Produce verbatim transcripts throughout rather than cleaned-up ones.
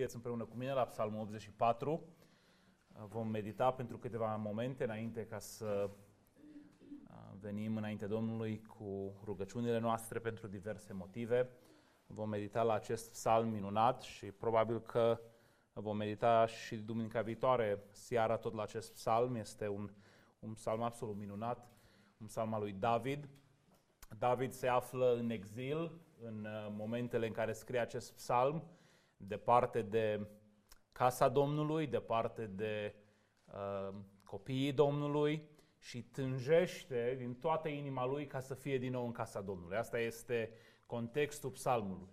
deschideți împreună cu mine la Psalmul optzeci și patru. Vom medita pentru câteva momente înainte ca să venim înainte Domnului cu rugăciunile noastre pentru diverse motive. Vom medita la acest psalm minunat și probabil că vom medita și duminica viitoare seara tot la acest psalm. Este un, un psalm absolut minunat, un psalm al lui David. David se află în exil în momentele în care scrie acest psalm, departe de casa Domnului, departe de uh, copiii Domnului și tânjește din toată inima lui ca să fie din nou în casa Domnului. Asta este contextul psalmului.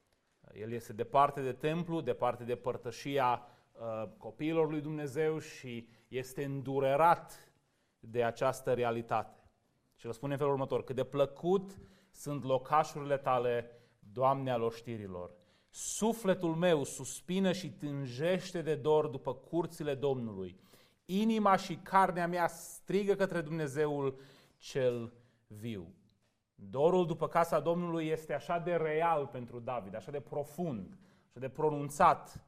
El este departe de templu, departe de părtășia uh, copiilor lui Dumnezeu și este îndurerat de această realitate. Și îl spune în felul următor: cât de plăcut sunt locașurile tale, Doamne al oștirilor. Sufletul meu suspină și tânjește de dor după curțile Domnului. Inima și carnea mea strigă către Dumnezeul cel viu. Dorul după casa Domnului este așa de real pentru David, așa de profund, așa de pronunțat,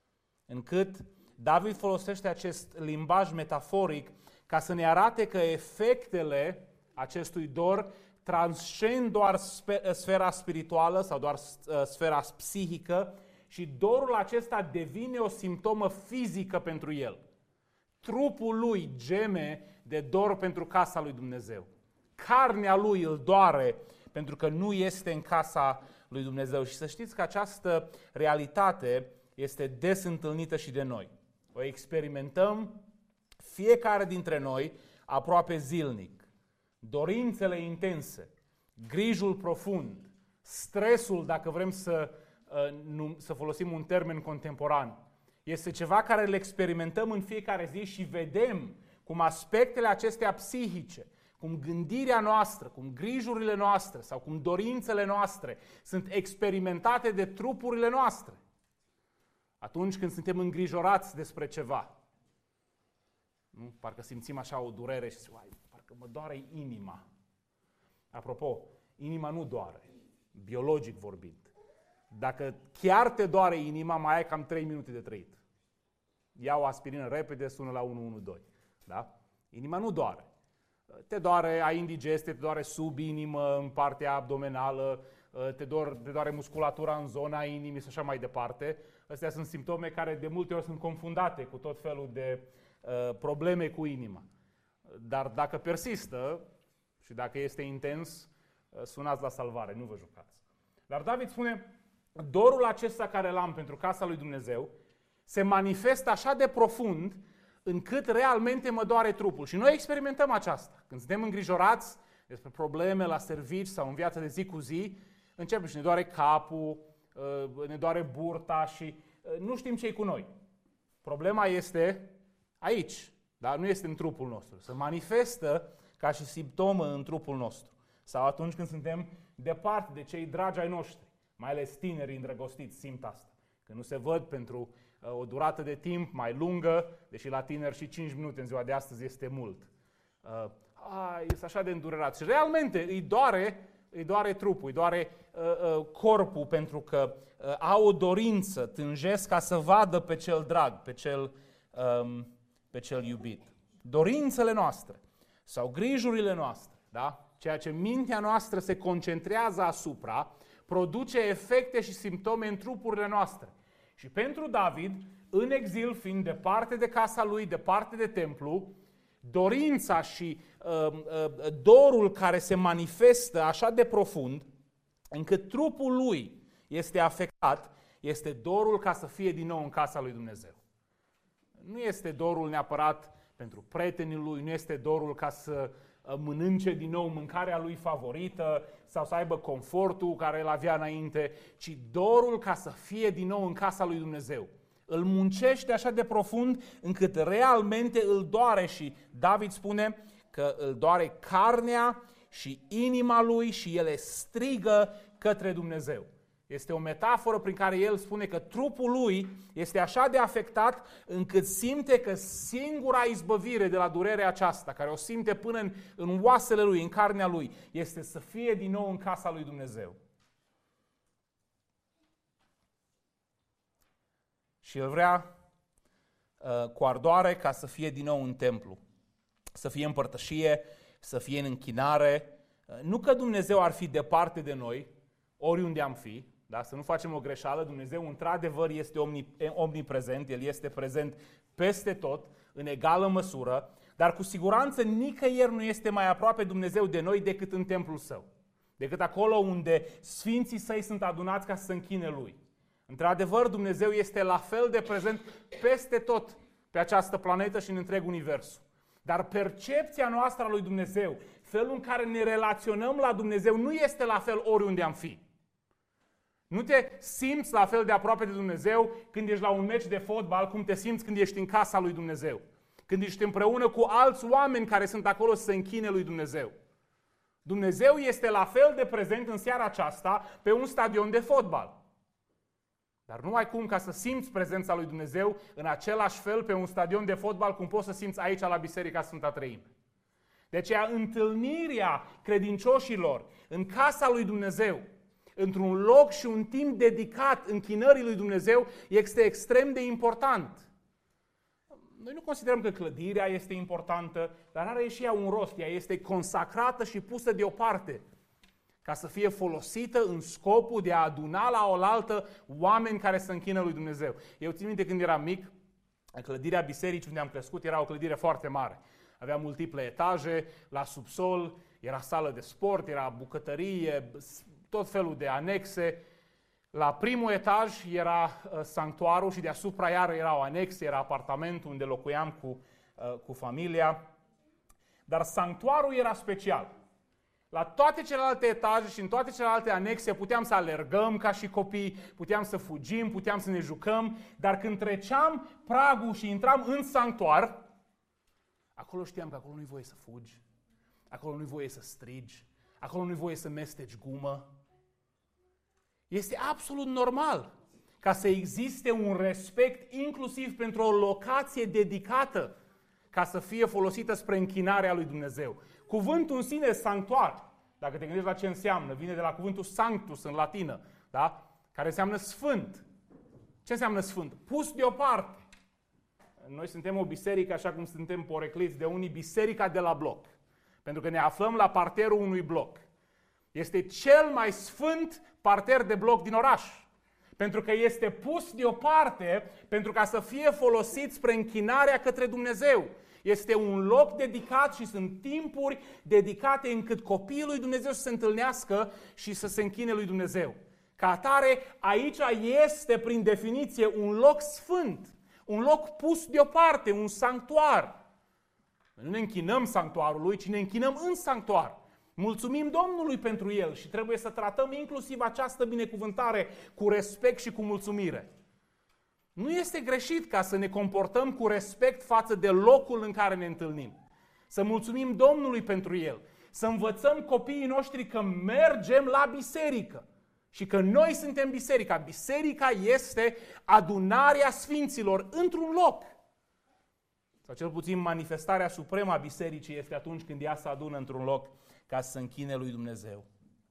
încât David folosește acest limbaj metaforic ca să ne arate că efectele acestui dor transcend doar sfera spirituală sau doar sfera psihică și dorul acesta devine o simptomă fizică pentru el. Trupul lui geme de dor pentru casa lui Dumnezeu. Carnea lui îl doare pentru că nu este în casa lui Dumnezeu. Și să știți că această realitate este des întâlnită și de noi. O experimentăm fiecare dintre noi aproape zilnic. Dorințele intense, grijul profund, stresul, dacă vrem să, să folosim un termen contemporan, este ceva care îl experimentăm în fiecare zi și vedem cum aspectele acestea psihice, cum gândirea noastră, cum grijurile noastre sau cum dorințele noastre sunt experimentate de trupurile noastre. Atunci când suntem îngrijorați despre ceva, nu? Parcă simțim așa o durere și zic, parcă mă doare inima. Apropo, inima nu doare, biologic vorbind. Dacă chiar te doare inima, mai ai cam trei minute de trăit. Ia o aspirină repede, sună la unu unu doi. Da? Inima nu doare. Te doare, ai indigestie, te doare sub inimă, în partea abdomenală, te, dor, te doare musculatura în zona inimii și așa mai departe. Astea sunt simptome care de multe ori sunt confundate cu tot felul de uh, probleme cu inima. Dar dacă persistă și dacă este intens, uh, sunați la salvare, nu vă jucați. Dar David spune, dorul acesta care l-am pentru casa lui Dumnezeu se manifestă așa de profund încât realmente mă doare trupul. Și noi experimentăm aceasta. Când suntem îngrijorați despre probleme la servici sau în viața de zi cu zi, începem și ne doare capul, ne doare burta și nu știm ce-i cu noi. Problema este aici, dar nu este în trupul nostru. Se manifestă ca și simptomă în trupul nostru. Sau atunci când suntem departe de cei dragi ai noștri, mai ales tinerii îndrăgostiți simt asta. Când nu se văd pentru o durată de timp mai lungă, deși la tineri și cinci minute în ziua de astăzi este mult. Uh, a, este așa de îndurerat. Și realmente îi doare, îi doare trupul, îi doare uh, uh, corpul pentru că uh, au o dorință, tânjesc ca să vadă pe cel drag, pe cel, um, pe cel iubit. Dorințele noastre sau grijurile noastre, da? Ceea ce mintea noastră se concentrează asupra, produce efecte și simptome în trupurile noastre. Și pentru David, în exil, fiind departe de casa lui, departe de templu, dorința și uh, uh, dorul care se manifestă așa de profund, încât trupul lui este afectat, este dorul ca să fie din nou în casa lui Dumnezeu. Nu este dorul neapărat pentru prietenii lui, nu este dorul ca să mănânce din nou mâncarea lui favorită sau să aibă confortul care îl avea înainte, ci dorul ca să fie din nou în casa lui Dumnezeu. Îl muncește așa de profund încât realmente îl doare și David spune că îl doare carnea și inima lui și ele strigă către Dumnezeu. Este o metaforă prin care el spune că trupul lui este așa de afectat încât simte că singura izbăvire de la durerea aceasta, care o simte până în, în oasele lui, în carnea lui, este să fie din nou în casa lui Dumnezeu. Și El vrea uh, cu ardoare ca să fie din nou în templu, să fie în părtășie, să fie în închinare. Uh, nu că Dumnezeu ar fi departe de noi, oriunde am fi, da? Să nu facem o greșeală. Dumnezeu într-adevăr este omniprezent, El este prezent peste tot, în egală măsură, dar cu siguranță nicăieri nu este mai aproape Dumnezeu de noi decât în templul Său, decât acolo unde sfinții Săi sunt adunați ca să se închine Lui. Într-adevăr, Dumnezeu este la fel de prezent peste tot pe această planetă și în întreg universul. Dar percepția noastră a lui Dumnezeu, felul în care ne relaționăm la Dumnezeu, nu este la fel oriunde am fi. Nu te simți la fel de aproape de Dumnezeu când ești la un meci de fotbal, cum te simți când ești în casa lui Dumnezeu. Când ești împreună cu alți oameni care sunt acolo să se închine lui Dumnezeu. Dumnezeu este la fel de prezent în seara aceasta pe un stadion de fotbal. Dar nu ai cum ca să simți prezența lui Dumnezeu în același fel pe un stadion de fotbal cum poți să simți aici la Biserica Sfânta Treime. De aceea, întâlnirea credincioșilor în casa lui Dumnezeu, într-un loc și un timp dedicat închinării lui Dumnezeu, este extrem de important. Noi nu considerăm că clădirea este importantă, dar are și ea un rost. Ea este consacrată și pusă deoparte ca să fie folosită în scopul de a aduna la oaltă oameni care se închină lui Dumnezeu. Eu țin minte când eram mic, clădirea bisericii unde am crescut era o clădire foarte mare. Avea multiple etaje, la subsol era sală de sport, era bucătărie, tot felul de anexe. La primul etaj era uh, sanctuarul și deasupra iară era o anexă, era apartamentul unde locuiam cu, uh, cu familia. Dar sanctuarul era special. La toate celelalte etaje și în toate celelalte anexe puteam să alergăm ca și copii, puteam să fugim, puteam să ne jucăm, dar când treceam pragul și intram în sanctuar, acolo știam că acolo nu-i voie să fugi, acolo nu-i voie să strigi, acolo nu-i voie să mesteci gumă. Este absolut normal ca să existe un respect inclusiv pentru o locație dedicată ca să fie folosită spre închinarea lui Dumnezeu. Cuvântul în sine, sanctuar, dacă te gândești la ce înseamnă, vine de la cuvântul sanctus în latină, da? Care înseamnă sfânt. Ce înseamnă sfânt? Pus deoparte. Noi suntem o biserică, așa cum suntem porecliți de unii, biserica de la bloc. Pentru că ne aflăm la parterul unui bloc. Este cel mai sfânt parter de bloc din oraș. Pentru că este pus deoparte pentru ca să fie folosit spre închinarea către Dumnezeu. Este un loc dedicat și sunt timpuri dedicate încât copiii lui Dumnezeu să se întâlnească și să se închine lui Dumnezeu. Ca atare, aici este prin definiție un loc sfânt, un loc pus deoparte, un sanctuar. Nu ne închinăm sanctuarului, ci ne închinăm în sanctuar. Mulțumim Domnului pentru el și trebuie să tratăm inclusiv această binecuvântare cu respect și cu mulțumire. Nu este greșit ca să ne comportăm cu respect față de locul în care ne întâlnim. Să mulțumim Domnului pentru el. Să învățăm copiii noștri că mergem la biserică și că noi suntem biserica. Biserica este adunarea sfinților într-un loc. Sau cel puțin manifestarea supremă a bisericii este atunci când ea se adună într-un loc ca să se închine lui Dumnezeu.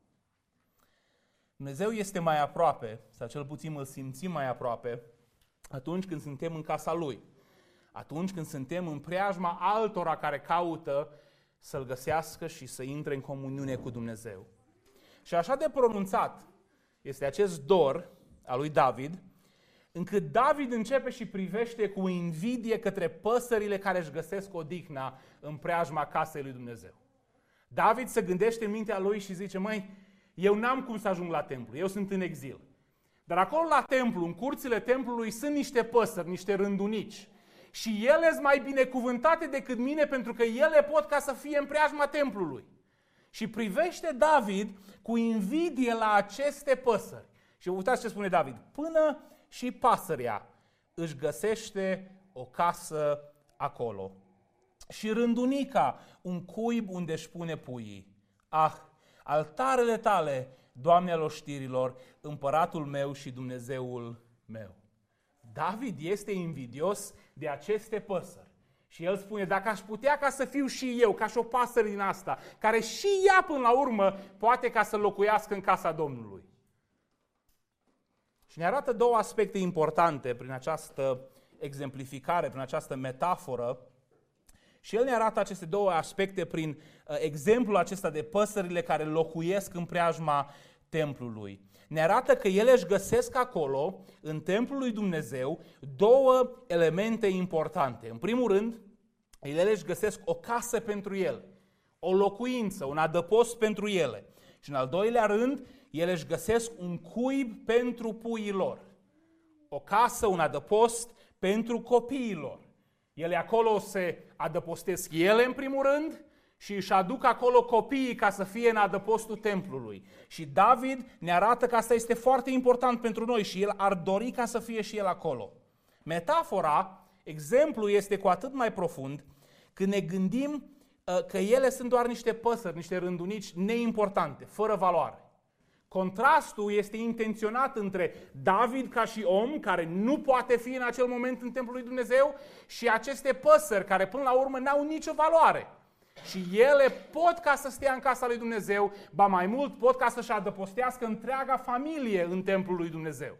Dumnezeu este mai aproape, sau cel puțin îl simțim mai aproape, atunci când suntem în casa Lui. Atunci când suntem în preajma altora care caută să-L găsească și să intre în comuniune cu Dumnezeu. Și așa de pronunțat este acest dor al lui David, încât David începe și privește cu invidie către păsările care își găsesc odihna în preajma casei lui Dumnezeu. David se gândește în mintea lui și zice, măi, eu n-am cum să ajung la templu, eu sunt în exil. Dar acolo la templu, în curțile templului, sunt niște păsări, niște rândunici. Și ele sunt mai binecuvântate decât mine pentru că ele pot ca să fie în preajma templului. Și privește David cu invidie la aceste păsări. Și uitați ce spune David. Până și pasărea își găsește o casă acolo. Și rândunica un cuib unde își pune puii. Ah, altarele tale, Doamne al oștirilor, împăratul meu și Dumnezeul meu. David este invidios de aceste păsări. Și el spune, dacă aș putea ca să fiu și eu, ca și o pasăre din asta, care și ea până la urmă poate ca să locuiască în casa Domnului. Și ne arată două aspecte importante prin această exemplificare, prin această metaforă. Și el ne arată aceste două aspecte prin uh, exemplul acesta de păsările care locuiesc în preajma templului. Ne arată că ele își găsesc acolo, în templul lui Dumnezeu, două elemente importante. În primul rând, ele își găsesc o casă pentru ele, o locuință, un adăpost pentru ele. Și în al doilea rând, ele își găsesc un cuib pentru puii lor. O casă, un adăpost pentru copiii lor. Ele acolo se adăpostesc ele în primul rând și își aduc acolo copiii ca să fie în adăpostul templului. Și David ne arată că asta este foarte important pentru noi și el ar dori ca să fie și el acolo. Metafora, exemplul este cu atât mai profund când ne gândim că ele sunt doar niște păsări, niște rândunici neimportante, fără valoare. Contrastul este intenționat între David ca și om, care nu poate fi în acel moment în templul lui Dumnezeu, și aceste păsări care până la urmă n-au nicio valoare. Și ele pot ca să stea în casa lui Dumnezeu, ba mai mult pot ca să-și adăpostească întreaga familie în templul lui Dumnezeu.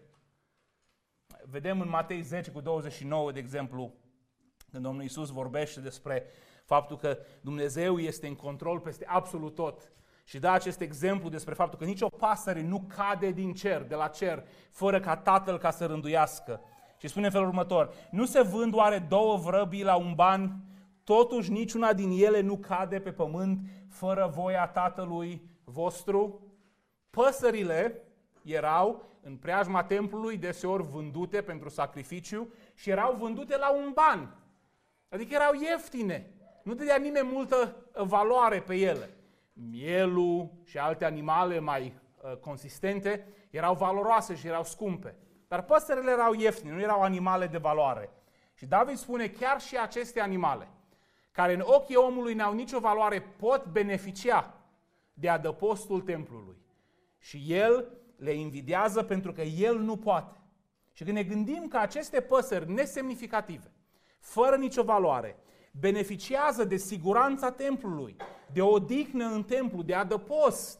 Vedem în Matei zece cu douăzeci și nouă, de exemplu, când Domnul Iisus vorbește despre faptul că Dumnezeu este în control peste absolut tot. Și dă acest exemplu despre faptul că nicio pasăre nu cade din cer, de la cer, fără ca Tatăl ca să rânduiască. Și spune în felul următor: nu se vând oare două vrăbii la un ban, totuși niciuna din ele nu cade pe pământ fără voia Tatălui vostru? Păsările erau în preajma templului deseori vândute pentru sacrificiu și erau vândute la un ban. Adică erau ieftine. Nu dădea nimeni multă valoare pe ele. Mielul și alte animale mai uh, consistente erau valoroase și erau scumpe. Dar păsările erau ieftine, nu erau animale de valoare. Și David spune chiar și aceste animale, care în ochii omului n-au nicio valoare, pot beneficia de adăpostul templului. Și el le invidiază pentru că el nu poate. Și când ne gândim că aceste păsări nesemnificative, fără nicio valoare, beneficiază de siguranța templului, de odihnă în templu, de adăpost.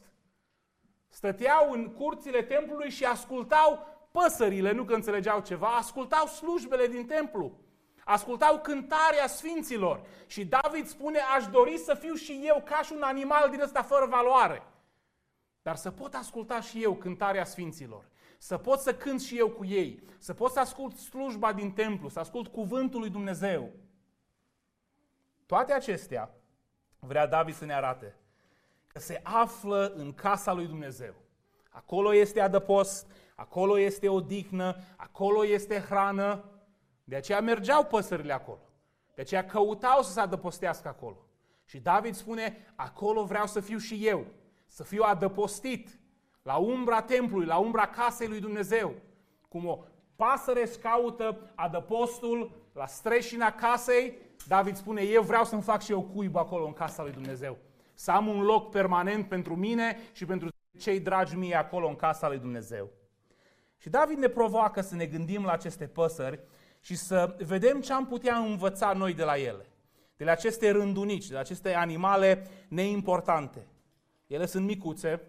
Stăteau în curțile templului și ascultau păsările, nu că înțelegeau ceva, ascultau slujbele din templu, ascultau cântarea sfinților. Și David spune: aș dori să fiu și eu ca și un animal din ăsta fără valoare, dar să pot asculta și eu cântarea sfinților, să pot să cânt și eu cu ei, să pot să ascult slujba din templu, să ascult cuvântul lui Dumnezeu. Toate acestea vrea David să ne arate că se află în casa lui Dumnezeu. Acolo este adăpost, acolo este odihnă, acolo este hrană. De aceea mergeau păsările acolo. De aceea căutau să se adăpostească acolo. Și David spune: acolo vreau să fiu și eu, să fiu adăpostit la umbra templului, la umbra casei lui Dumnezeu. Cum o pasăre își caută adăpostul la streșina casei, David spune: eu vreau să-mi fac și eu cuib acolo în casa lui Dumnezeu. Să am un loc permanent pentru mine și pentru cei dragi mie acolo în casa lui Dumnezeu. Și David ne provoacă să ne gândim la aceste păsări și să vedem ce am putea învăța noi de la ele. De la aceste rândunici, de la aceste animale neimportante. Ele sunt micuțe,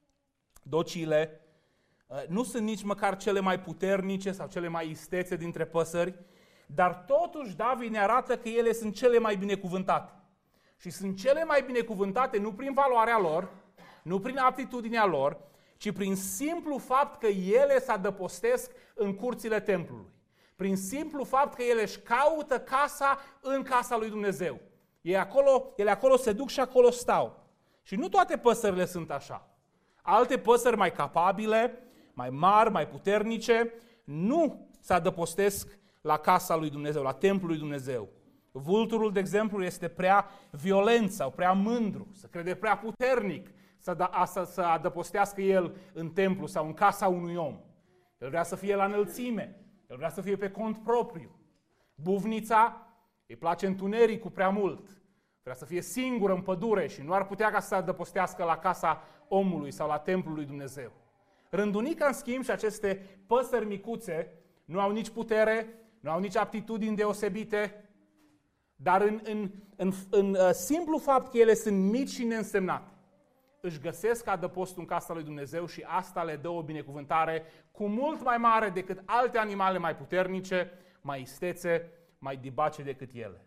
docile, nu sunt nici măcar cele mai puternice sau cele mai istețe dintre păsări, dar totuși David ne arată că ele sunt cele mai binecuvântate. Și sunt cele mai binecuvântate nu prin valoarea lor, nu prin aptitudinea lor, ci prin simplu fapt că ele se adăpostesc în curțile templului. Prin simplu fapt că ele își caută casa în casa lui Dumnezeu. Ele acolo, ele acolo se duc și acolo stau. Și nu toate păsările sunt așa. Alte păsări mai capabile, mai mari, mai puternice, nu se adăpostesc la casa lui Dumnezeu, la templul lui Dumnezeu. Vulturul, de exemplu, este prea violent sau prea mândru, se crede prea puternic să, da, să, să adăpostească el în templu sau în casa unui om. El vrea să fie la înălțime, el vrea să fie pe cont propriu. Buvnița îi place întunericul prea mult, vrea să fie singură în pădure și nu ar putea ca să adăpostească la casa omului sau la templul lui Dumnezeu. Rândunica, în schimb, și aceste păsări micuțe nu au nici putere, nu au nici aptitudini deosebite, dar în, în, în, în uh, simplu fapt că ele sunt mici și neînsemnate, își găsesc adăpostul în casa lui Dumnezeu și asta le dă o binecuvântare cu mult mai mare decât alte animale mai puternice, mai istețe, mai dibace decât ele.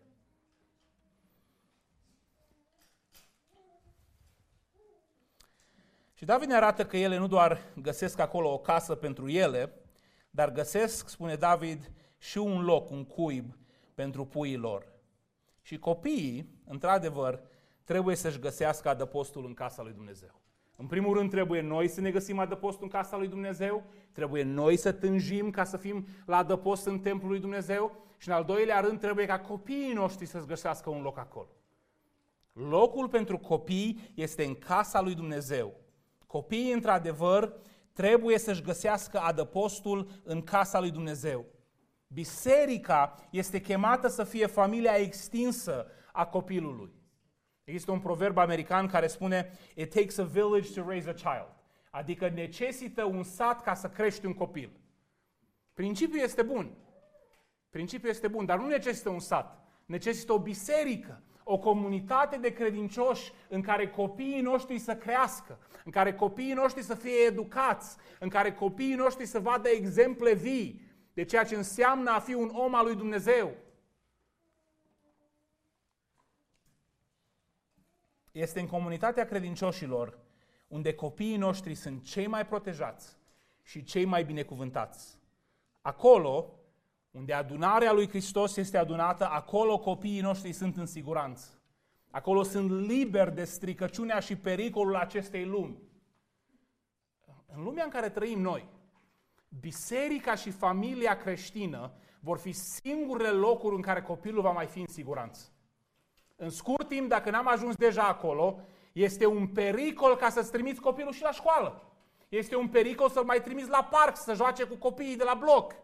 Și David ne arată că ele nu doar găsesc acolo o casă pentru ele, dar găsesc, spune David, și un loc, un cuib pentru puii lor. Și copiii, într-adevăr, trebuie să-și găsească adăpostul în casa lui Dumnezeu. În primul rând trebuie noi să ne găsim adăpostul în casa lui Dumnezeu, trebuie noi să tânjim ca să fim la adăpost în templul lui Dumnezeu și în al doilea rând trebuie ca copiii noștri să-și găsească un loc acolo. Locul pentru copii este în casa lui Dumnezeu. Copiii, într-adevăr, trebuie să-și găsească adăpostul în casa lui Dumnezeu. Biserica este chemată să fie familia extinsă a copilului. Există un proverb american care spune "It takes a village to raise a child", adică necesită un sat ca să crești un copil. Principiul este bun. Principiul este bun, dar nu necesită un sat. Necesită o biserică, o comunitate de credincioși în care copiii noștri să crească, în care copiii noștri să fie educați, în care copiii noștri să vadă exemple vii de ceea ce înseamnă a fi un om al lui Dumnezeu. Este în comunitatea credincioșilor unde copiii noștri sunt cei mai protejați și cei mai binecuvântați. Acolo unde adunarea lui Hristos este adunată, acolo copiii noștri sunt în siguranță. Acolo sunt liberi de stricăciunea și pericolul acestei lumi. În lumea în care trăim noi, biserica și familia creștină vor fi singurele locuri în care copilul va mai fi în siguranță. În scurt timp, dacă n-am ajuns deja acolo, este un pericol ca să-ți trimiți copilul și la școală. Este un pericol să-l mai trimiți la parc, să joace cu copiii de la bloc.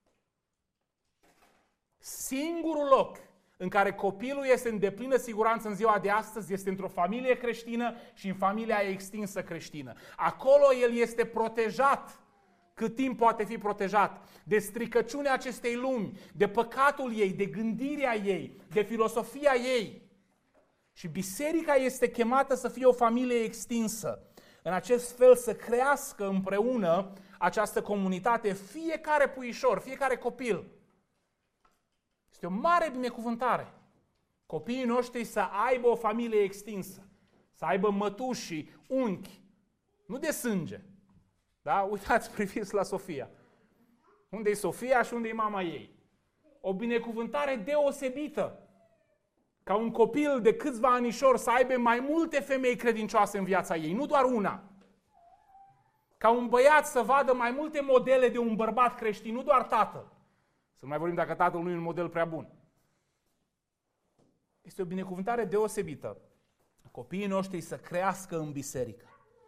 Singurul loc în care copilul este în deplină siguranță în ziua de astăzi este într-o familie creștină și în familia extinsă creștină. Acolo el este protejat, cât timp poate fi protejat, de stricăciunea acestei lumi, de păcatul ei, de gândirea ei, de filosofia ei. Și biserica este chemată să fie o familie extinsă. În acest fel să crească împreună această comunitate, fiecare puișor, fiecare copil. Este o mare binecuvântare. Copiii noștri să aibă o familie extinsă, să aibă mătuși și unchi, nu de sânge. Da? Uitați, priviți la Sofia. Unde e Sofia și unde e mama ei? O binecuvântare deosebită. Ca un copil de câțiva anișori să aibă mai multe femei credincioase în viața ei, nu doar una. Ca un băiat să vadă mai multe modele de un bărbat creștin, nu doar tatăl. Să nu mai vorbim dacă tatăl nu e un model prea bun. Este o binecuvântare deosebită. Copiii noștri să crească în biserică.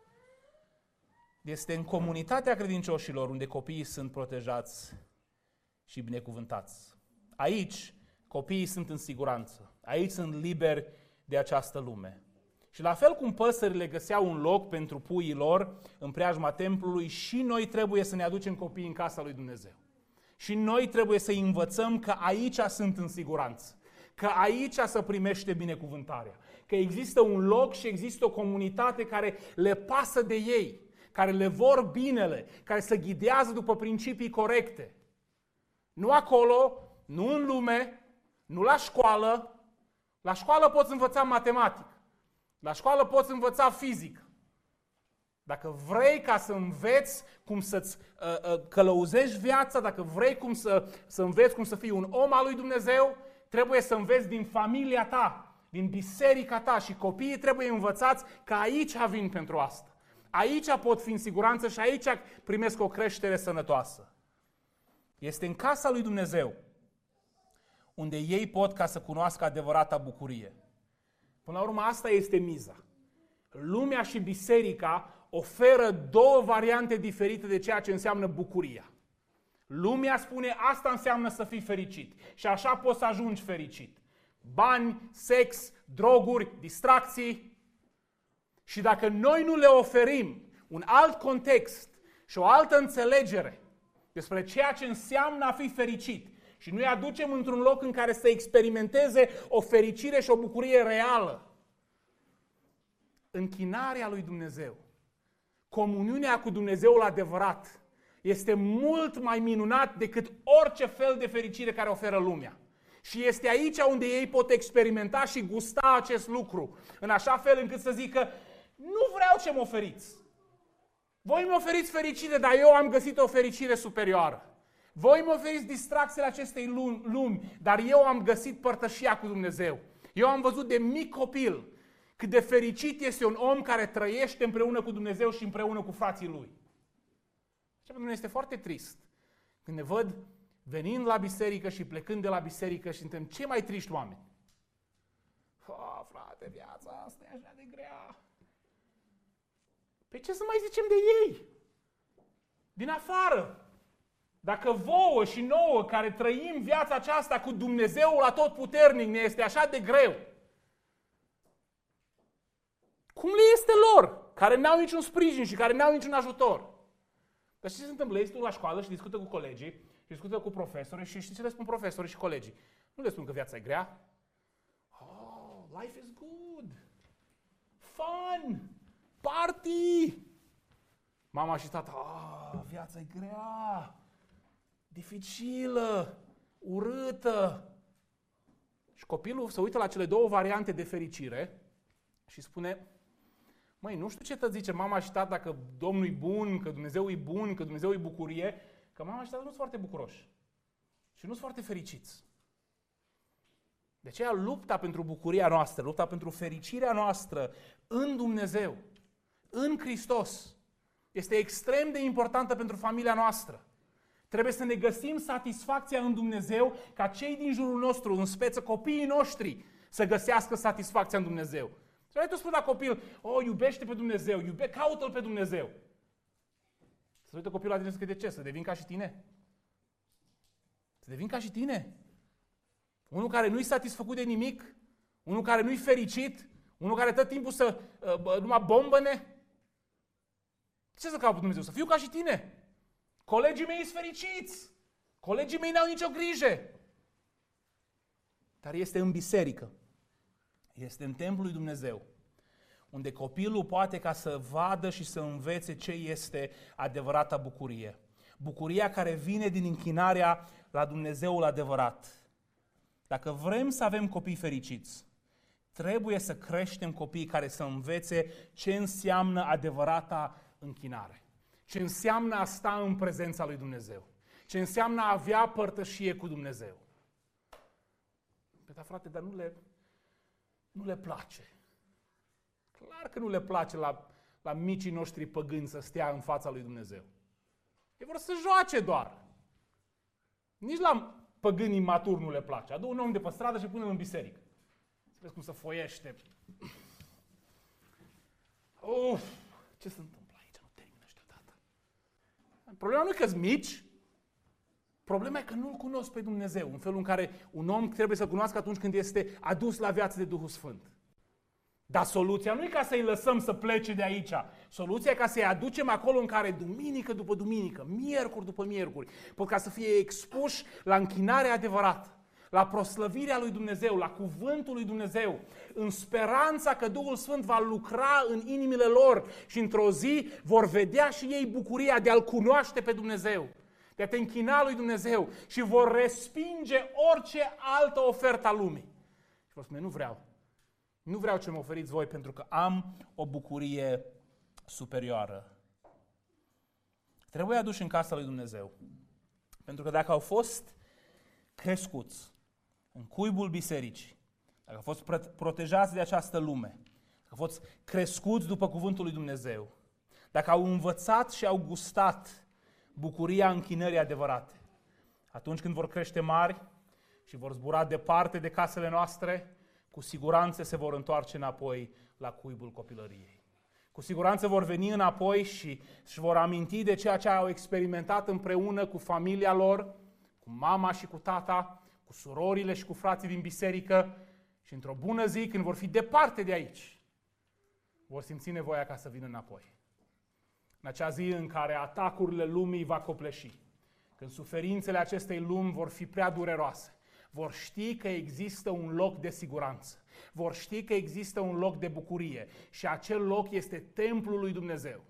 Este în comunitatea credincioșilor unde copiii sunt protejați și binecuvântați. Aici copiii sunt în siguranță. Aici sunt liberi de această lume. Și la fel cum păsările găseau un loc pentru puii lor în preajma templului, și noi trebuie să ne aducem copiii în casa lui Dumnezeu. Și noi trebuie să învățăm că aici sunt în siguranță, că aici se primește binecuvântarea, că există un loc și există o comunitate care le pasă de ei, care le vor binele, care se ghidează după principii corecte. Nu acolo, nu în lume, nu la școală. La școală poți învăța matematică, la școală poți învăța fizică. Dacă vrei ca să înveți cum să-ți uh, uh, călăuzești viața, dacă vrei cum să, să înveți cum să fii un om al lui Dumnezeu, trebuie să înveți din familia ta, din biserica ta, și copiii trebuie învățați că aici vin pentru asta. Aici pot fi în siguranță și aici primesc o creștere sănătoasă. Este în casa lui Dumnezeu unde ei pot ca să cunoască adevărata bucurie. Până la urmă, asta este miza. Lumea și biserica oferă două variante diferite de ceea ce înseamnă bucuria. Lumea spune asta înseamnă să fii fericit și așa poți să ajungi fericit. Bani, sex, droguri, distracții. Și dacă noi nu le oferim un alt context și o altă înțelegere despre ceea ce înseamnă a fi fericit și nu-i aducem într-un loc în care să experimenteze o fericire și o bucurie reală, închinarea lui Dumnezeu, comuniunea cu Dumnezeul adevărat, este mult mai minunat decât orice fel de fericire care oferă lumea. Și este aici unde ei pot experimenta și gusta acest lucru, în așa fel încât să zică, nu vreau ce mă oferiți. Voi mi oferiți fericire, dar eu am găsit o fericire superioară. Voi mi oferiți distracțiile acestei lumi, dar eu am găsit părtășia cu Dumnezeu. Eu am văzut de mic copil cât de fericit este un om care trăiește împreună cu Dumnezeu și împreună cu frații lui. Și pentru mine este foarte trist când ne văd venind la biserică și plecând de la biserică și suntem cei mai triști oameni. Oh, frate, viața asta e așa de grea. Păi ce să mai zicem de ei? Din afară. Dacă vouă și nouă care trăim viața aceasta cu Dumnezeul Atotputernic ne este așa de greu, cum le este lor, care n-au niciun sprijin și care n-au niciun ajutor? Dar știi ce se întâmplă? Ei stau la școală și discută cu colegii, și discută cu profesorii și știi ce le spun profesorii și colegii? Nu le spun că viața e grea. Oh, life is good. Fun. Party. Mama și tata, oh, viața e grea. Dificilă. Urâtă. Și copilul se uită la cele două variante de fericire și spune, măi, nu știu ce te zice mama și tata că Domnul e bun, că Dumnezeu e bun, că Dumnezeu e bucurie, că mama și tata nu sunt foarte bucuroși și nu sunt foarte fericiți. De aceea lupta pentru bucuria noastră, lupta pentru fericirea noastră în Dumnezeu, în Hristos, este extrem de importantă pentru familia noastră. Trebuie să ne găsim satisfacția în Dumnezeu ca cei din jurul nostru, în speță copiii noștri, să găsească satisfacția în Dumnezeu. Și ai tu spune la copil, oh, iubește pe Dumnezeu, iube, caută-L pe Dumnezeu. Să uită copilul la tine să de ce? Să devin ca și tine? Să devin ca și tine? Unul care nu-i satisfăcut de nimic? Unul care nu-i fericit? Unul care tot timpul să uh, numai bombăne? Ce să caut pe Dumnezeu? Să fiu ca și tine? Colegii mei sunt fericiți. Colegii mei n-au nicio grijă. Dar este în biserică. Este în templul lui Dumnezeu, unde copilul poate ca să vadă și să învețe ce este adevărata bucurie. Bucuria care vine din închinarea la Dumnezeul adevărat. Dacă vrem să avem copii fericiți, trebuie să creștem copii care să învețe ce înseamnă adevărata închinare. Ce înseamnă a sta în prezența lui Dumnezeu. Ce înseamnă a avea părtășie cu Dumnezeu. Păi da, frate, dar nu le... Nu le place. Clar că nu le place la, la micii noștri păgâni să stea în fața lui Dumnezeu. Ei vor să joace doar. Nici la păgânii maturi nu le place. Adu un om de pe stradă și pune-l în biserică. Să vezi cum se foiește. Uf, ce se întâmplă aici? Nu termină și deodată. Problema nu e că-s mici. Problema e că nu-L cunosc pe Dumnezeu, în felul în care un om trebuie să-L cunoască atunci când este adus la viață de Duhul Sfânt. Dar soluția nu e ca să-i lăsăm să plece de aici. Soluția e ca să-i aducem acolo în care duminică după duminică, miercuri după miercuri, pot ca să fie expuși la închinarea adevărată, la proslăvirea lui Dumnezeu, la cuvântul lui Dumnezeu, în speranța că Duhul Sfânt va lucra în inimile lor și într-o zi vor vedea și ei bucuria de a-L cunoaște pe Dumnezeu, de a te închina lui Dumnezeu și vor respinge orice altă ofertă a lumii. Și vor spune, nu vreau. Nu vreau ce mă oferiți voi pentru că am o bucurie superioară. Trebuie aduși în casa lui Dumnezeu. Pentru că dacă au fost crescuți în cuibul bisericii, dacă au fost protejați de această lume, dacă au fost crescuți după cuvântul lui Dumnezeu, dacă au învățat și au gustat bucuria închinării adevărate, atunci când vor crește mari și vor zbura departe de casele noastre, cu siguranță se vor întoarce înapoi la cuibul copilăriei. Cu siguranță vor veni înapoi și își vor aminti de ceea ce au experimentat împreună cu familia lor, cu mama și cu tata, cu surorile și cu frații din biserică și într-o bună zi, când vor fi departe de aici, vor simți nevoia ca să vină înapoi. În acea zi în care atacurile lumii va copleși, când suferințele acestei lumi vor fi prea dureroase, vor ști că există un loc de siguranță. Vor ști că există un loc de bucurie și acel loc este templul lui Dumnezeu.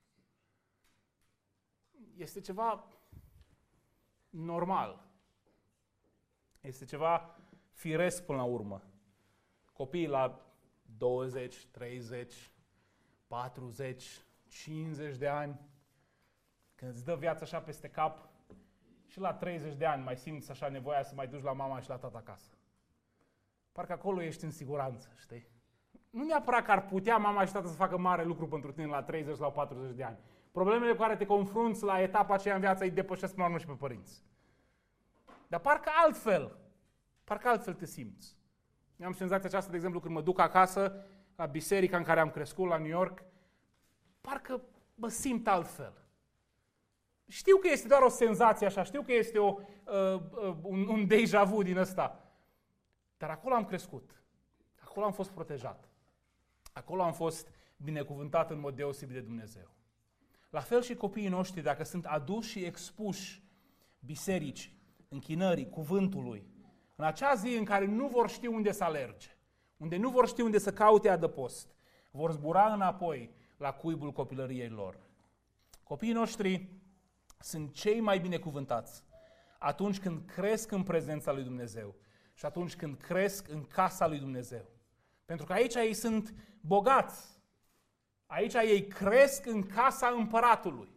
Este ceva normal. Este ceva firesc până la urmă. Copiii la douăzeci, treizeci, patruzeci, cincizeci de ani, când îți dă viața așa peste cap, și la treizeci de ani mai simți așa nevoia să mai duci la mama și la tata acasă. Parcă acolo ești în siguranță, știi? Nu neapărat că ar putea mama și tata să facă mare lucru pentru tine la treizeci sau patruzeci de ani. Problemele cu care te confrunți la etapa aceea în viață îi depășesc până la urmă și pe părinți. Dar parcă altfel, parcă altfel te simți. Eu am senzația aceasta, de exemplu, când mă duc acasă, la biserica în care am crescut, la New York, parcă mă simt altfel. Știu că este doar o senzație așa, știu că este o, uh, uh, un, un deja vu din ăsta. Dar acolo am crescut. Acolo am fost protejat. Acolo am fost binecuvântat în mod deosebit de Dumnezeu. La fel și copiii noștri, dacă sunt aduși și expuși bisericii, închinării, cuvântului, în acea zi în care nu vor ști unde să alerge, unde nu vor ști unde să caute adăpost, vor zbura înapoi la cuibul copilăriei lor. Copiii noștri sunt cei mai binecuvântați atunci când cresc în prezența lui Dumnezeu și atunci când cresc în casa lui Dumnezeu. Pentru că aici ei sunt bogați. Aici ei cresc în casa împăratului.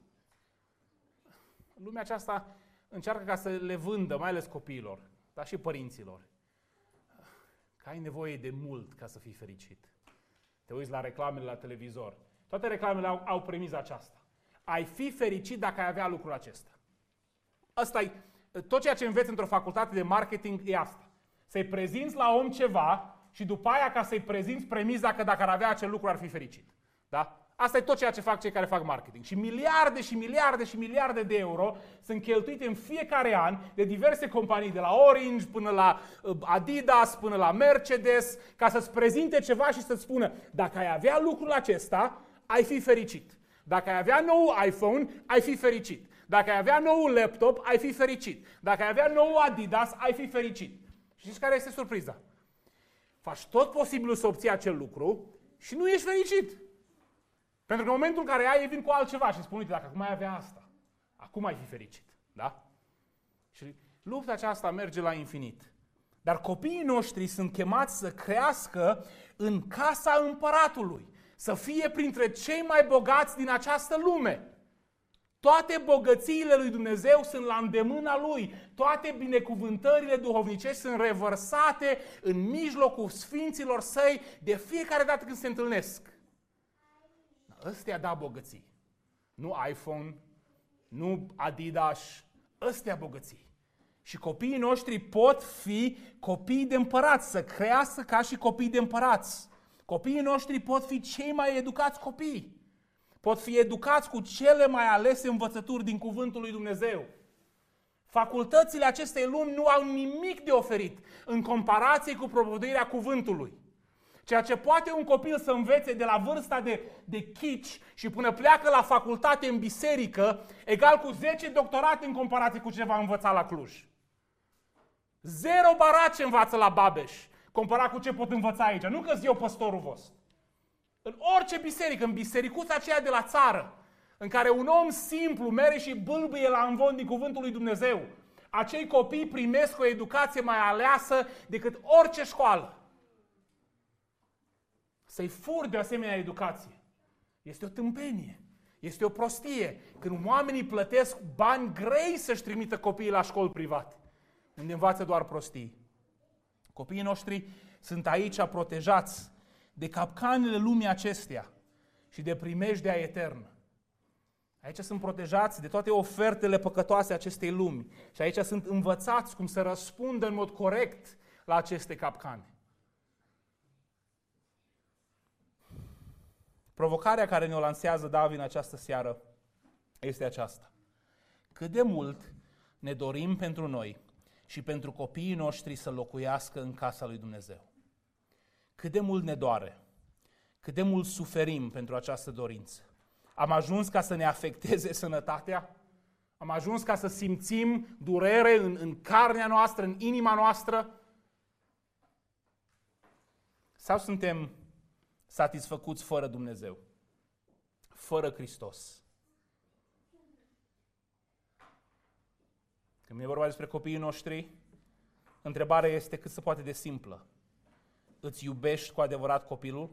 Lumea aceasta încearcă ca să le vândă, mai ales copiilor, dar și părinților, că ai nevoie de mult ca să fii fericit. Te uiți la reclamele la televizor. Toate reclamele au, au premiza aceasta. Ai fi fericit dacă ai avea lucrul acesta. Asta e, tot ceea ce înveți într-o facultate de marketing e asta. Să-i prezinți la om ceva și după aia ca să-i prezinți premiza că dacă ar avea acel lucru ar fi fericit. Da? Asta e tot ceea ce fac cei care fac marketing. Și miliarde și miliarde și miliarde de euro sunt cheltuite în fiecare an de diverse companii, de la Orange până la Adidas, până la Mercedes, ca să-ți prezinte ceva și să-ți spună, dacă ai avea lucrul acesta, ai fi fericit. Dacă ai avea nou iPhone, ai fi fericit. Dacă ai avea nou laptop, ai fi fericit. Dacă ai avea nou Adidas, ai fi fericit. Și știți care este surpriza? Faci tot posibilul să obții acel lucru și nu ești fericit. Pentru că în momentul în care ai, ei vin cu altceva și spun, uite, dacă acum ai avea asta, acum ai fi fericit. Da? Și lupta aceasta merge la infinit. Dar copiii noștri sunt chemați să crească în casa împăratului, să fie printre cei mai bogați din această lume. Toate bogățiile lui Dumnezeu sunt la îndemâna Lui. Toate binecuvântările duhovnicești sunt revărsate în mijlocul sfinților Săi de fiecare dată când se întâlnesc. Ăstea da bogății. Nu iPhone, nu Adidas, ăstea bogății. Și copiii noștri pot fi copii de împărați, să crească ca și copii de împărați. Copiii noștri pot fi cei mai educați copii. Pot fi educați cu cele mai alese învățături din Cuvântul lui Dumnezeu. Facultățile acestei lumi nu au nimic de oferit în comparație cu propovăduirea Cuvântului. Ceea ce poate un copil să învețe de la vârsta de, de chici și până pleacă la facultate în biserică, egal cu zece doctorate în comparație cu ce va învăța la Cluj. Zero barace învață la Babeș, comparat cu ce pot învăța aici. Nu că-s eu păstorul vostru. În orice biserică, în bisericuța aceea de la țară, în care un om simplu mere și bâlbâie la învon din Cuvântul lui Dumnezeu, acei copii primesc o educație mai aleasă decât orice școală. Să-i furi de o asemenea educație este o tâmpenie, este o prostie. Când oamenii plătesc bani grei să-și trimită copiii la școli private, unde învață doar prostii. Copiii noștri sunt aici protejați de capcanele lumii acesteia și de primejdea eternă. Aici sunt protejați de toate ofertele păcătoase acestei lumi și aici sunt învățați cum să răspundă în mod corect la aceste capcane. Provocarea care ne-o lansează David în această seară este aceasta. Cât de mult ne dorim pentru noi și pentru copiii noștri să locuiască în casa lui Dumnezeu. Cât de mult ne doare, cât de mult suferim pentru această dorință. Am ajuns ca să ne afecteze sănătatea? Am ajuns ca să simțim durere în, în carnea noastră, în inima noastră? Sau suntem satisfăcuți fără Dumnezeu? Fără Hristos? Când e vorba despre copiii noștri, întrebarea este cât se poate de simplă. Îți iubești cu adevărat copilul?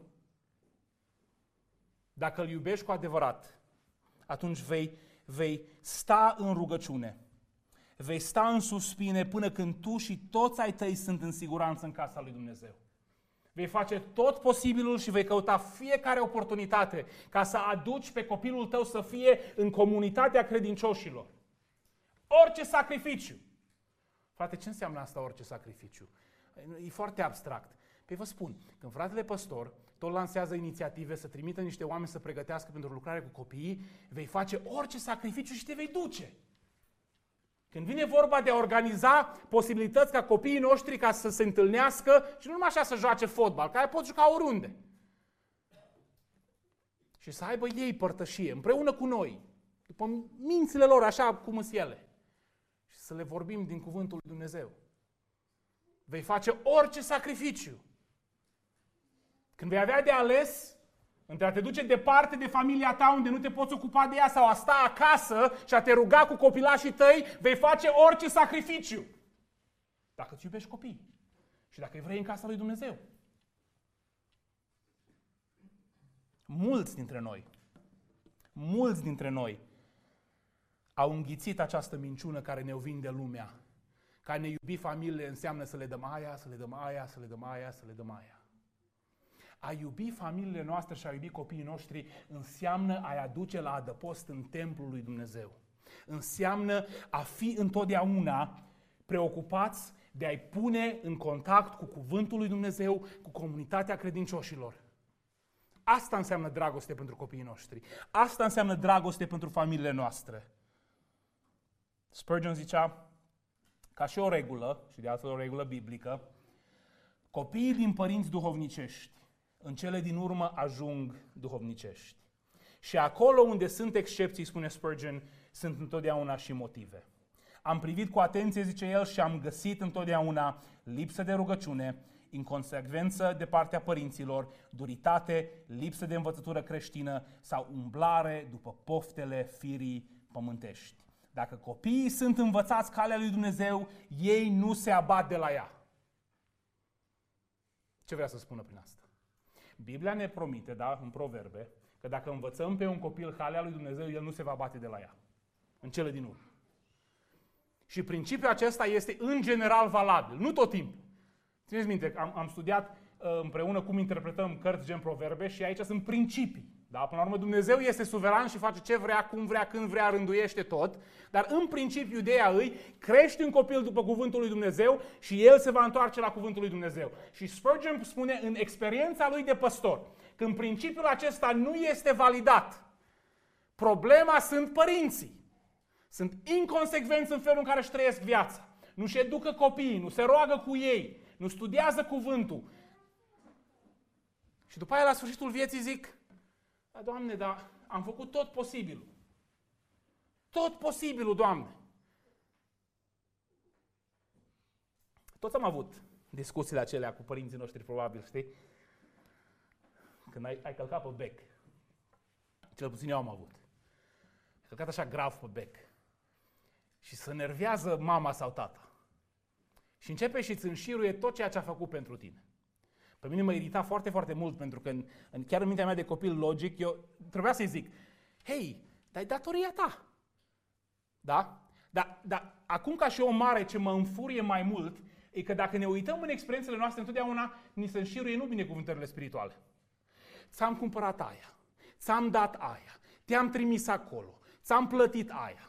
Dacă îl iubești cu adevărat, atunci vei, vei sta în rugăciune, vei sta în suspine până când tu și toți ai tăi sunt în siguranță în casa lui Dumnezeu. Vei face tot posibilul și vei căuta fiecare oportunitate ca să aduci pe copilul tău să fie în comunitatea credincioșilor. Orice sacrificiu. Frate, ce înseamnă asta orice sacrificiu? E foarte abstract. Păi vă spun, când fratele păstor tot lansează inițiative să trimită niște oameni să pregătească pentru lucrare cu copiii, vei face orice sacrificiu și te vei duce. Când vine vorba de a organiza posibilități ca copiii noștri ca să se întâlnească și nu numai așa să joace fotbal, care pot juca oriunde. Și să aibă ei părtășie împreună cu noi, după mințile lor așa cum sunt ele. Și să le vorbim din cuvântul lui Dumnezeu. Vei face orice sacrificiu. Când vei avea de ales între a te duce departe de familia ta unde nu te poți ocupa de ea sau a sta acasă și a te ruga cu copilașii tăi, vei face orice sacrificiu. Dacă îți iubești copiii și dacă îi vrei în casa lui Dumnezeu. Mulți dintre noi, mulți dintre noi au înghițit această minciună care ne-o vinde lumea. Că a ne iubi familiile înseamnă să le dăm aia, să le dăm aia, să le dăm aia, să le dăm aia. A iubi familiile noastre și a iubi copiii noștri înseamnă a-i aduce la adăpost în templul lui Dumnezeu. Înseamnă a fi întotdeauna preocupați de a-i pune în contact cu cuvântul lui Dumnezeu, cu comunitatea credincioșilor. Asta înseamnă dragoste pentru copiii noștri. Asta înseamnă dragoste pentru familiile noastre. Spurgeon zicea, ca și o regulă, și de altfel o regulă biblică, copiii din părinți duhovnicești în cele din urmă ajung duhovnicești. Și acolo unde sunt excepții, spune Spurgeon, sunt întotdeauna și motive. Am privit cu atenție, zice el, și am găsit întotdeauna lipsă de rugăciune, inconsecvență de partea părinților, duritate, lipsă de învățătură creștină sau umblare după poftele firii pământești. Dacă copiii sunt învățați calea lui Dumnezeu, ei nu se abat de la ea. Ce vrea să spună prin asta? Biblia ne promite, da, în Proverbe, că dacă învățăm pe un copil calea lui Dumnezeu, el nu se va bate de la ea. În cele din urmă. Și principiul acesta este în general valabil, nu tot timpul. Țineți minte, am, am studiat uh, împreună cum interpretăm cărți gen Proverbe și aici sunt principii. Da? Până la urmă Dumnezeu este suveran și face ce vrea, cum vrea, când vrea, rânduiește tot. Dar în principiu ideea îi, crești un copil după cuvântul lui Dumnezeu și el se va întoarce la cuvântul lui Dumnezeu. Și Spurgeon spune în experiența lui de păstor, când principiul acesta nu este validat, problema sunt părinții. Sunt inconsecvenți în felul în care își trăiesc viața. Nu-și educă copiii, nu se roagă cu ei, nu studiază cuvântul. Și după aia, la sfârșitul vieții, zic, da, Doamne, dar am făcut tot posibilul. Tot posibilul, Doamne. Toți am avut discuțiile acelea cu părinții noștri, probabil, știi? Când ai, ai călcat pe bec. Cel puțin eu am avut. Ai călcat așa grav pe bec. Și se nervează mama sau tata. Și începe și îți înșiruie tot ceea ce a făcut pentru tine. Pe mine mă irita foarte, foarte mult, pentru că în, în, chiar în mintea mea de copil logic, eu trebuia să-i zic, hei, dar e datoria ta. Da? Dar da, acum ca și o mare ce mă înfurie mai mult, e că dacă ne uităm în experiențele noastre, întotdeauna ni se înșiruie nu binecuvântările spirituale. Ți-am cumpărat aia, ți-am dat aia, te-am trimis acolo, ți-am plătit aia.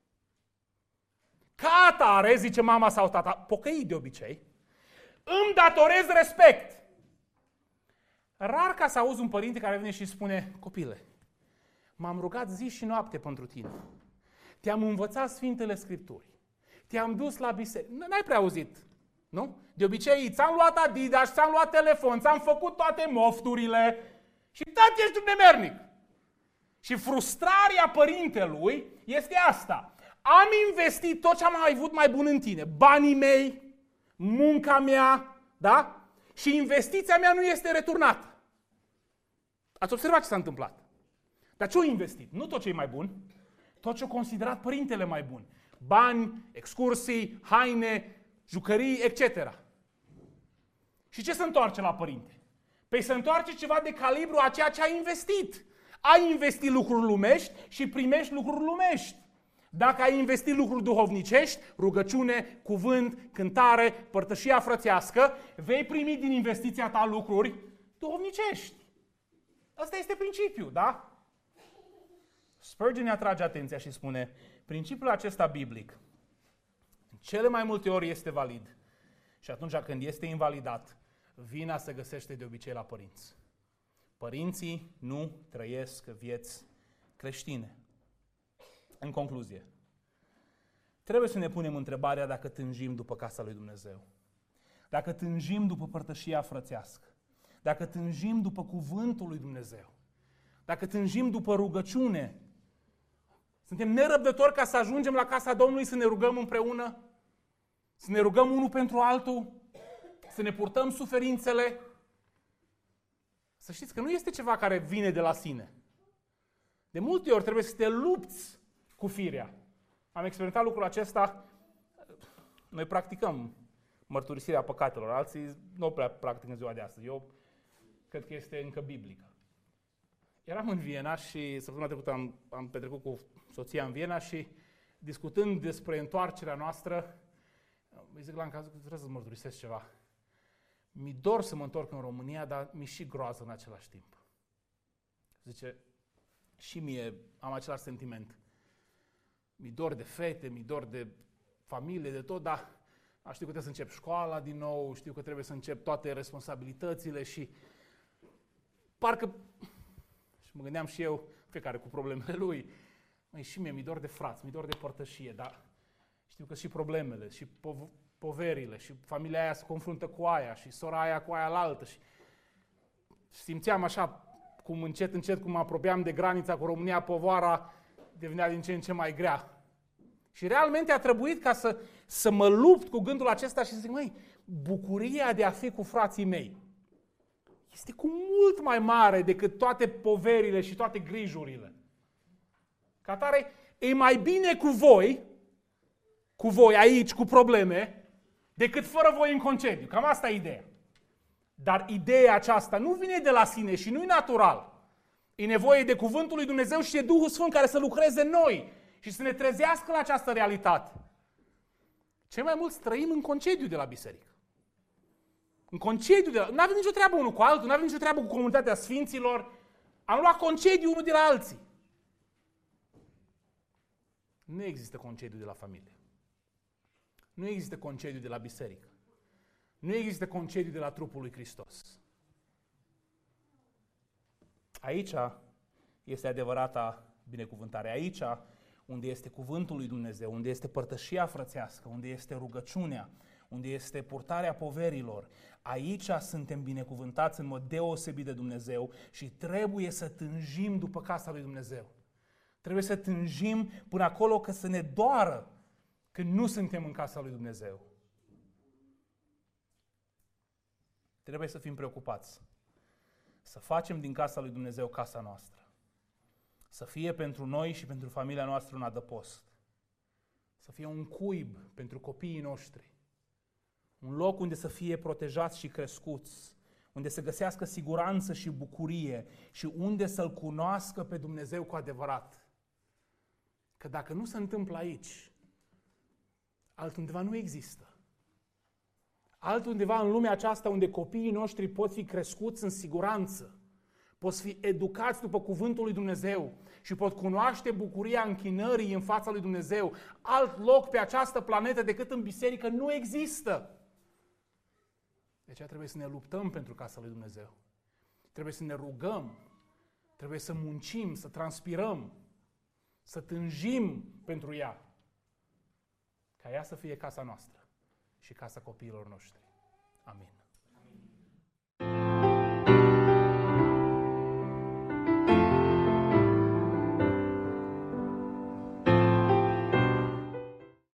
Ca atare, zice mama sau tata, pocăit de obicei, îmi datorez respect. Rar ca să auzi un părinte care vine și spune, copile, m-am rugat zi și noapte pentru tine. Te-am învățat Sfintele Scripturi. Te-am dus la biserică. N-ai prea auzit, nu? De obicei, ți-am luat Adidas, ți-am luat telefon, ți-am făcut toate mofturile și tot ești un nemernic. Și frustrarea părintelui este asta. Am investit tot ce am mai avut mai bun în tine. Banii mei, munca mea, da? Și investiția mea nu este returnată. Ați observat ce s-a întâmplat. Dar ce-o investit? Nu tot ce e mai bun, tot ce-o considerat părintele mai bun. Bani, excursii, haine, jucării, et cetera. Și ce se întoarce la părinte? Păi se întoarce ceva de calibru a ceea ce ai investit. Ai investit lucruri lumești și primești lucruri lumești. Dacă ai investit lucruri duhovnicești, rugăciune, cuvânt, cântare, părtășia frățească, vei primi din investiția ta lucruri duhovnicești. Asta este principiul, da? Spurgeon ne atrage atenția și spune, principiul acesta biblic, în cele mai multe ori este valid și atunci când este invalidat, vina se găsește de obicei la părinți. Părinții nu trăiesc vieți creștine. În concluzie, trebuie să ne punem întrebarea dacă tânjim după casa lui Dumnezeu, dacă tânjim după părtășia frățească, dacă tânjim după cuvântul lui Dumnezeu, dacă tânjim după rugăciune. Suntem nerăbdători ca să ajungem la casa Domnului să ne rugăm împreună, să ne rugăm unul pentru altul, să ne purtăm suferințele. Să știți că nu este ceva care vine de la sine. De multe ori trebuie să te lupți cu firea. Am experimentat lucrul acesta. Noi practicăm mărturisirea păcatelor, alții nu prea practică în ziua de astăzi. Eu cred că este încă biblică. Eram în Viena și săptămâna trecută am, am petrecut cu soția în Viena și discutând despre întoarcerea noastră, îi zic la în cazul că trebuie să-ți mărturisesc ceva. Mi dor să mă întorc în România, dar mi și groază în același timp. Zice, și mie am același sentiment. Mi dor de fete, mi dor de familie, de tot, dar știu că trebuie să încep școala din nou, știu că trebuie să încep toate responsabilitățile și parcă, și mă gândeam și eu, fiecare cu problemele lui, măi, și mie mi dor de frați, mi dor de părtășie, dar știu că și problemele, și pov- poverile, și familia aia se confruntă cu aia, și sora aia cu aia alaltă. Și simțeam așa, cum încet, încet, cum mă apropiam de granița cu România, povara devenea din ce în ce mai grea. Și realmente a trebuit ca să, să mă lupt cu gândul acesta și să zic, măi, bucuria de a fi cu frații mei este cu mult mai mare decât toate poverile și toate grijurile. Ca atare, e mai bine cu voi, cu voi aici, cu probleme, decât fără voi în concediu. Cam asta e ideea. Dar ideea aceasta nu vine de la sine și nu e natural. E nevoie de cuvântul lui Dumnezeu și de Duhul Sfânt care să lucreze în noi și să ne trezească la această realitate. Cei mai mulți trăim în concediu de la biserică. În concediu de la... Nu avem nicio treabă unul cu altul, nu avem nicio treabă cu comunitatea sfinților. Am luat concediu unul de la alții. Nu există concediu de la familie. Nu există concediu de la biserică. Nu există concediu de la trupul lui Hristos. Aici este adevărata binecuvântare. Aici unde este cuvântul lui Dumnezeu, unde este părtășia frățească, unde este rugăciunea, unde este purtarea poverilor. Aici suntem binecuvântați în mod deosebit de Dumnezeu și trebuie să tânjim după casa lui Dumnezeu. Trebuie să tânjim până acolo că să ne doară când nu suntem în casa lui Dumnezeu. Trebuie să fim preocupați. Să facem din casa lui Dumnezeu casa noastră. Să fie pentru noi și pentru familia noastră un adăpost. Să fie un cuib pentru copiii noștri. Un loc unde să fie protejați și crescuți. Unde să găsească siguranță și bucurie și unde să-L cunoască pe Dumnezeu cu adevărat. Că dacă nu se întâmplă aici, altundeva nu există. Altundeva în lumea aceasta unde copiii noștri pot fi crescuți în siguranță, pot fi educați după cuvântul lui Dumnezeu și pot cunoaște bucuria închinării în fața lui Dumnezeu, alt loc pe această planetă decât în biserică nu există. De aceea trebuie să ne luptăm pentru casa lui Dumnezeu. Trebuie să ne rugăm, trebuie să muncim, să transpirăm, să tânjim pentru ea, ca ea să fie casa noastră și casa copiilor noștri. Amin.